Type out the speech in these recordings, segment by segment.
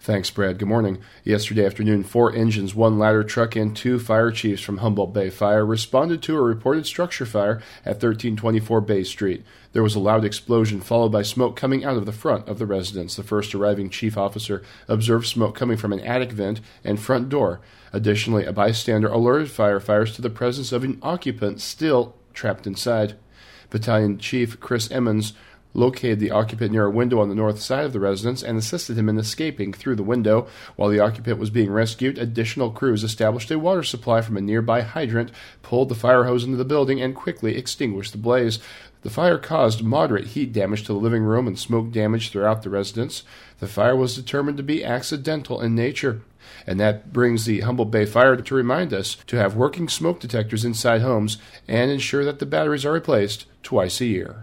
Thanks, Brad. Good morning. Yesterday afternoon, 4 engines, 1 ladder truck, and 2 fire chiefs from Humboldt Bay Fire responded to a reported structure fire at 1324 Bay Street. There was a loud explosion followed by smoke coming out of the front of the residence. The first arriving chief officer observed smoke coming from an attic vent and front door. Additionally, a bystander alerted firefighters to the presence of an occupant still trapped inside. Battalion Chief Chris Emmons located the occupant near a window on the north side of the residence and assisted him in escaping through the window. While the occupant was being rescued, additional crews established a water supply from a nearby hydrant, pulled the fire hose into the building, and quickly extinguished the blaze. The fire caused moderate heat damage to the living room and smoke damage throughout the residence. The fire was determined to be accidental in nature. And that brings the Humboldt Bay Fire to remind us to have working smoke detectors inside homes and ensure that the batteries are replaced twice a year.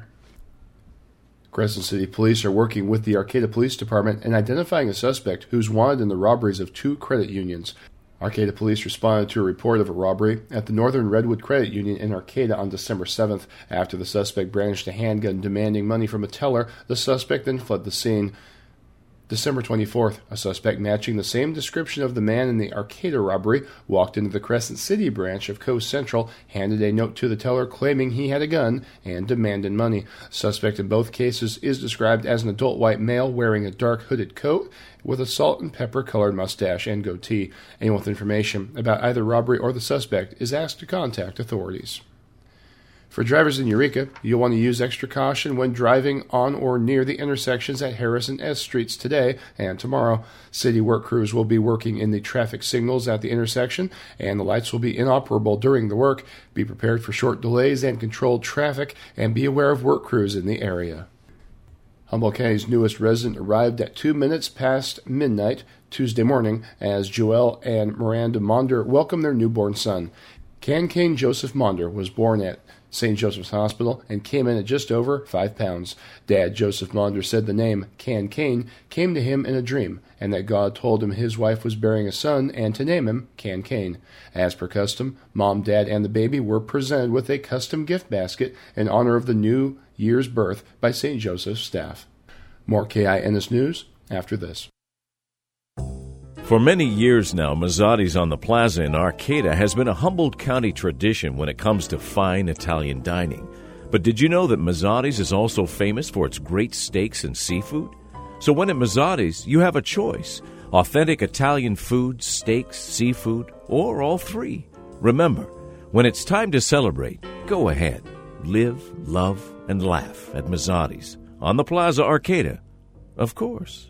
Crescent City Police are working with the Arcata Police Department in identifying a suspect who's wanted in the robberies of 2 credit unions. Arcata Police responded to a report of a robbery at the Northern Redwood Credit Union in Arcata on December 7th. After the suspect brandished a handgun demanding money from a teller, the suspect then fled the scene. December 24th, a suspect matching the same description of the man in the Arcata robbery walked into the Crescent City branch of Coast Central, handed a note to the teller claiming he had a gun, and demanded money. Suspect in both cases is described as an adult white male wearing a dark hooded coat with a salt and pepper colored mustache and goatee. Anyone with information about either robbery or the suspect is asked to contact authorities. For drivers in Eureka, you'll want to use extra caution when driving on or near the intersections at Harris and S Streets today and tomorrow. City work crews will be working in the traffic signals at the intersection, and the lights will be inoperable during the work. Be prepared for short delays and controlled traffic, and be aware of work crews in the area. Humboldt County's newest resident arrived at 2 minutes past midnight Tuesday morning as Joelle and Miranda Maunder welcomed their newborn son. Can Joseph Maunder was born at St. Joseph's Hospital and came in at just over 5 pounds. Dad, Joseph Maunder, said the name Can came to him in a dream, and that God told him his wife was bearing a son and to name him Can. As per custom, Mom, Dad, and the baby were presented with a custom gift basket in honor of the new year's birth by St. Joseph's staff. More KINS News after this. For many years now, Mazzotti's on the Plaza in Arcata has been a Humboldt County tradition when it comes to fine Italian dining. But did you know that Mazzotti's is also famous for its great steaks and seafood? So when at Mazzotti's, you have a choice: authentic Italian food, steaks, seafood, or all three. Remember, when it's time to celebrate, go ahead. Live, love, and laugh at Mazzotti's on the Plaza Arcata, of course.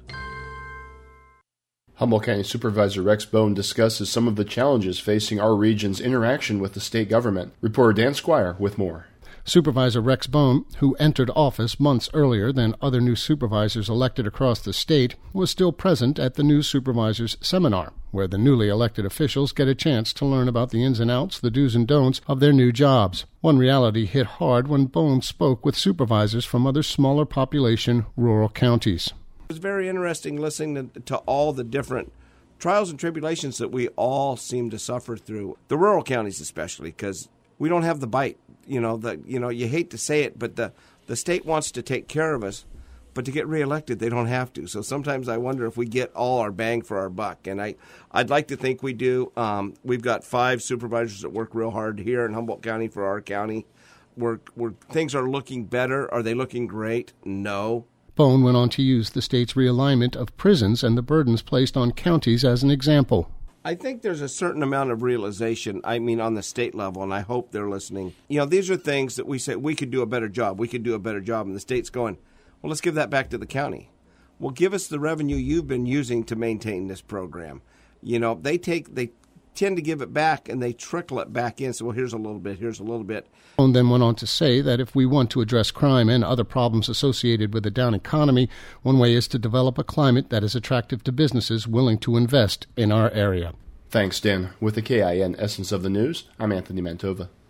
Humboldt County Supervisor Rex Bone discusses some of the challenges facing our region's interaction with the state government. Reporter Dan Squire with more. Supervisor Rex Bone, who entered office months earlier than other new supervisors elected across the state, was still present at the new supervisors seminar, where the newly elected officials get a chance to learn about the ins and outs, the do's and don'ts of their new jobs. One reality hit hard when Bone spoke with supervisors from other smaller population rural counties. It was very interesting listening to all the different trials and tribulations that we all seem to suffer through, the rural counties especially, because we don't have the bite. You hate to say it, but the state wants to take care of us, but to get reelected, they don't have to. So sometimes I wonder if we get all our bang for our buck, and I'd like to think we do. We've got 5 supervisors that work real hard here in Humboldt County for our county. Where things are looking better. Are they looking great? No. Bone went on to use the state's realignment of prisons and the burdens placed on counties as an example. I think there's a certain amount of realization, on the state level, and I hope they're listening. These are things that we say we could do a better job. We could do a better job, and the state's going, well, let's give that back to the county. Well, give us the revenue you've been using to maintain this program. They tend to give it back, and they trickle it back in. So, well, here's a little bit, here's a little bit. Bone then went on to say that if we want to address crime and other problems associated with a down economy, one way is to develop a climate that is attractive to businesses willing to invest in our area. Thanks, Dan. With the KIN Essence of the News, I'm Anthony Mantova.